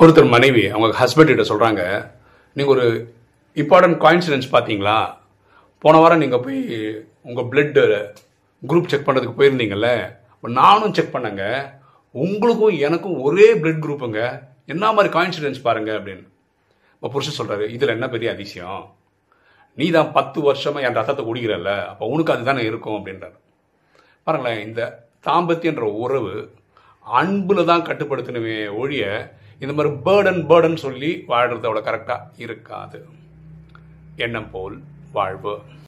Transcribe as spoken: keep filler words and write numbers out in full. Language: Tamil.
ஒருத்தர் மனைவி அவங்க ஹஸ்பண்ட் கிட்ட சொல்கிறாங்க, நீங்கள் ஒரு இம்பார்ட்டன்ட் காயின்சிடென்ஸ் பார்த்தீங்களா? போன வாரம் நீங்கள் போய் உங்கள் பிளட்டு குரூப் செக் பண்ணுறதுக்கு போயிருந்தீங்கல்ல, நானும் செக் பண்ணேங்க, உங்களுக்கும் எனக்கும் ஒரே பிளட் குரூப்புங்க, என்ன மாதிரி காயின்சிடென்ஸ் பாருங்கள் அப்படின்னு. இப்போ புருஷன் சொல்கிறாரு, இதில் என்ன பெரிய அதிசயம், நீ தான் பத்து வருஷமாக என் ரத்தத்தை குடிக்கிறல்ல, அப்போ உனக்கு அதுதானே இருக்கும் அப்படின்றார். பாருங்களேன், இந்த தாம்பத்தியன்ற உறவு அன்பில் தான் கட்டுப்படுத்தணுமே ஒழிய இந்த மாதிரி பேர்டன் பேர்டன் சொல்லி வாழ்கிறது அவ்வளோ கரெக்டாக இருக்காது. எண்ணம் போல் வாழ்வு.